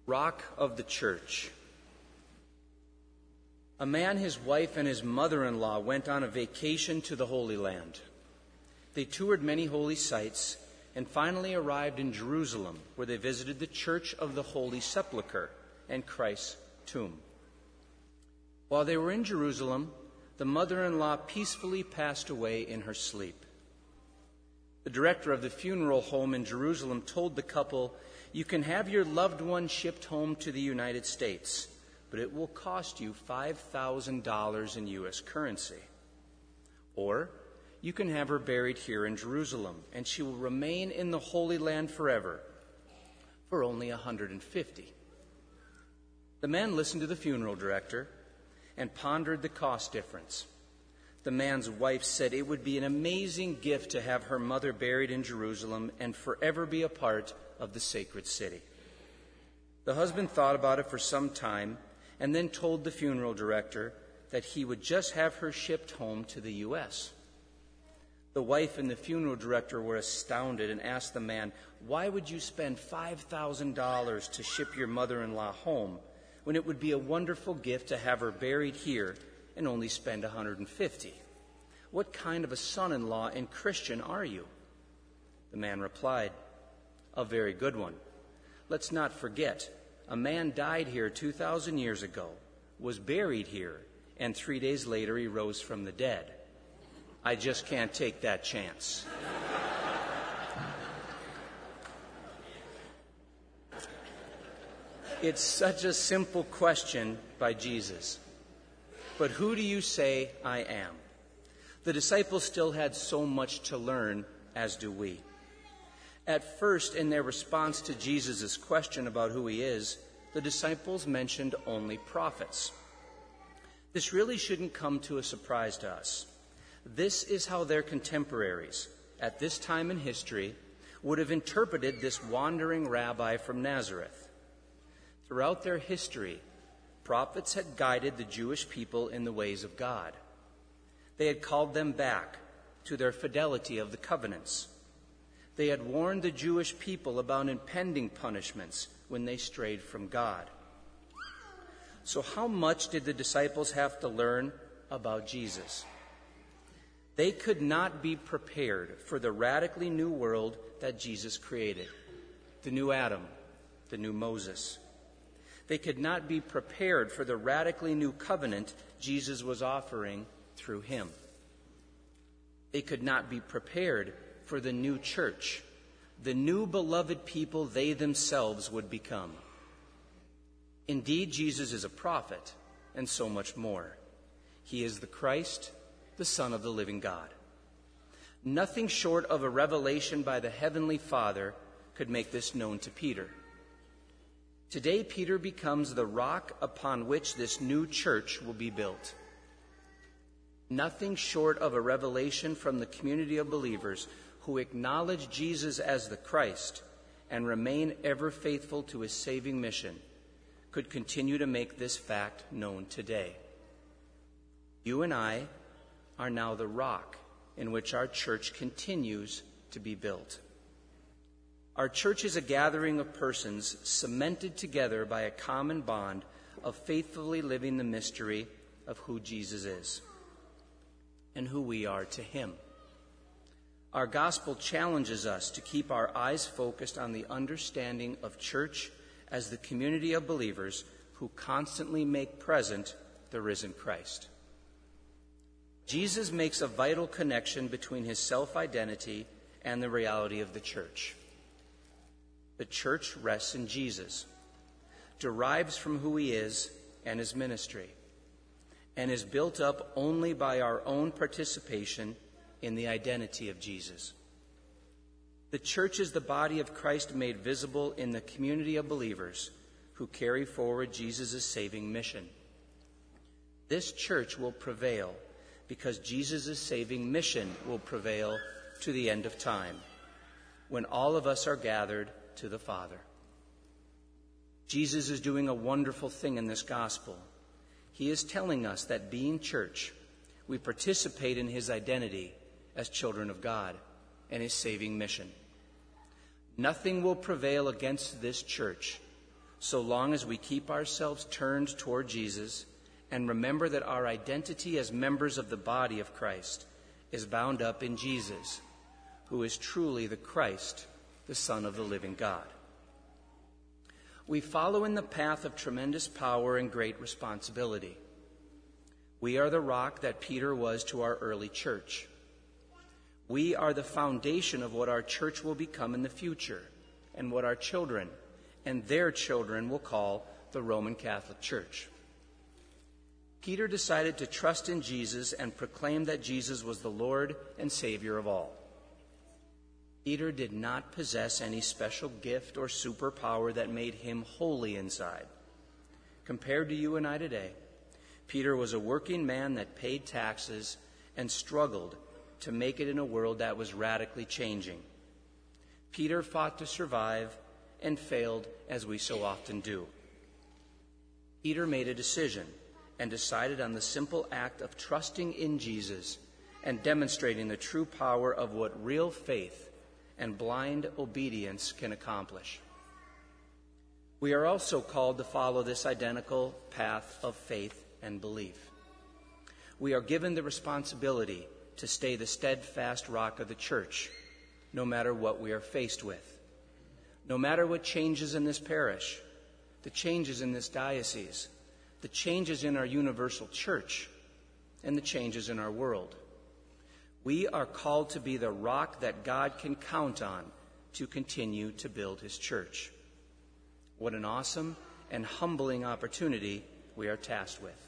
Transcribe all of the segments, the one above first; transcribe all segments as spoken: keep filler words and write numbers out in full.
Rock of the Church. A man, his wife, and his mother-in-law went on a vacation to the Holy Land. They toured many holy sites and finally arrived in Jerusalem, where they visited the Church of the Holy Sepulchre and Christ's tomb. While they were in Jerusalem, the mother-in-law peacefully passed away in her sleep. The director of the funeral home in Jerusalem told the couple, "You can have your loved one shipped home to the United States, but it will cost you five thousand dollars in U S currency. Or you can have her buried here in Jerusalem, and she will remain in the Holy Land forever for only one hundred fifty dollars. The man listened to the funeral director and pondered the cost difference. The man's wife said it would be an amazing gift to have her mother buried in Jerusalem and forever be a part of the sacred city. The husband thought about it for some time and then told the funeral director that he would just have her shipped home to the U S The wife and the funeral director were astounded and asked the man, "Why would you spend five thousand dollars to ship your mother-in-law home when it would be a wonderful gift to have her buried here and only spend one hundred fifty dollars? What kind of a son-in-law and Christian are you?" The man replied, "A very good one. Let's not forget, a man died here two thousand years ago, was buried here, and three days later he rose from the dead. I just can't take that chance." It's such a simple question by Jesus. But who do you say I am? The disciples still had so much to learn, as do we. At first, in their response to Jesus' question about who he is, the disciples mentioned only prophets. This really shouldn't come to a surprise to us. This is how their contemporaries, at this time in history, would have interpreted this wandering rabbi from Nazareth. Throughout their history, prophets had guided the Jewish people in the ways of God. They had called them back to their fidelity of the covenants. They had warned the Jewish people about impending punishments when they strayed from God. So how much did the disciples have to learn about Jesus? They could not be prepared for the radically new world that Jesus created, the new Adam, the new Moses. They could not be prepared for the radically new covenant Jesus was offering through him. They could not be prepared for the new church, the new beloved people they themselves would become. Indeed, Jesus is a prophet, and so much more. He is the Christ, the Son of the living God. Nothing short of a revelation by the Heavenly Father could make this known to Peter. Today, Peter becomes the rock upon which this new church will be built. Nothing short of a revelation from the community of believers who acknowledge Jesus as the Christ and remain ever faithful to his saving mission could continue to make this fact known today. You and I are now the rock in which our church continues to be built. Our church is a gathering of persons cemented together by a common bond of faithfully living the mystery of who Jesus is and who we are to him. Our gospel challenges us to keep our eyes focused on the understanding of church as the community of believers who constantly make present the risen Christ. Jesus makes a vital connection between his self-identity and the reality of the church. The church rests in Jesus, derives from who he is and his ministry, and is built up only by our own participation in the identity of Jesus. The church is the body of Christ made visible in the community of believers who carry forward Jesus' saving mission. This church will prevail because Jesus' saving mission will prevail to the end of time, when all of us are gathered to the Father. Jesus is doing a wonderful thing in this gospel. He is telling us that being church, we participate in his identity as children of God and his saving mission. Nothing will prevail against this church, so long as we keep ourselves turned toward Jesus and remember that our identity as members of the body of Christ is bound up in Jesus, who is truly the Christ, the Son of the living God. We follow in the path of tremendous power and great responsibility. We are the rock that Peter was to our early church. We are the foundation of what our church will become in the future and what our children and their children will call the Roman Catholic Church. Peter decided to trust in Jesus and proclaim that Jesus was the Lord and Savior of all. Peter did not possess any special gift or superpower that made him holy inside. Compared to you and I today, Peter was a working man that paid taxes and struggled to make it in a world that was radically changing. Peter fought to survive and failed, as we so often do. Peter made a decision and decided on the simple act of trusting in Jesus and demonstrating the true power of what real faith and blind obedience can accomplish. We are also called to follow this identical path of faith and belief. We are given the responsibility to stay the steadfast rock of the church, no matter what we are faced with. No matter what changes in this parish, the changes in this diocese, the changes in our universal church, and the changes in our world. We are called to be the rock that God can count on to continue to build his church. What an awesome and humbling opportunity we are tasked with.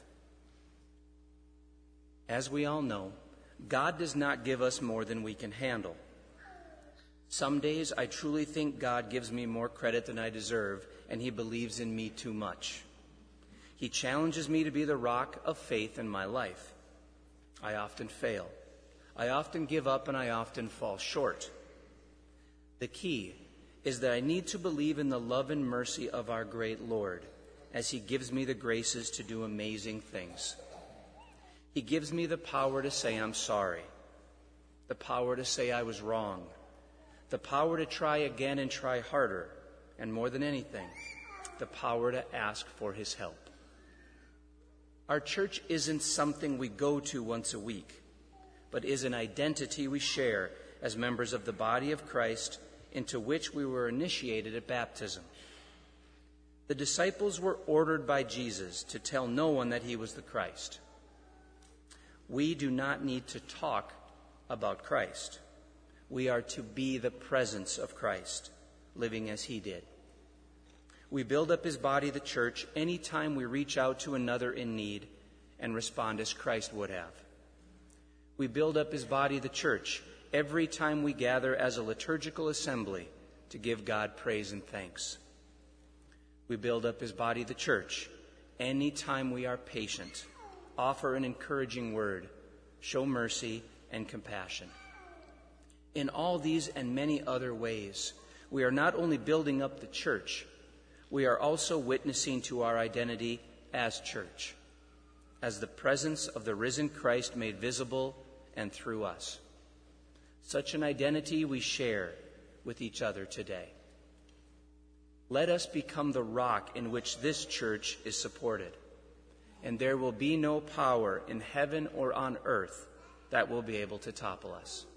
As we all know, God does not give us more than we can handle. Some days I truly think God gives me more credit than I deserve, and he believes in me too much. He challenges me to be the rock of faith in my life. I often fail. I often give up, and I often fall short. The key is that I need to believe in the love and mercy of our great Lord as he gives me the graces to do amazing things. He gives me the power to say I'm sorry, the power to say I was wrong, the power to try again and try harder, and more than anything, the power to ask for his help. Our church isn't something we go to once a week, but is an identity we share as members of the body of Christ, into which we were initiated at baptism. The disciples were ordered by Jesus to tell no one that he was the Christ. We do not need to talk about Christ. We are to be the presence of Christ, living as he did. We build up his body, the church, anytime we reach out to another in need and respond as Christ would have. We build up his body, the church, every time we gather as a liturgical assembly to give God praise and thanks. We build up his body, the church, anytime we are patient, offer an encouraging word, show mercy and compassion. In all these and many other ways, we are not only building up the church, we are also witnessing to our identity as church, as the presence of the risen Christ made visible and through us. Such an identity we share with each other today. Let us become the rock in which this church is supported, and there will be no power in heaven or on earth that will be able to topple us.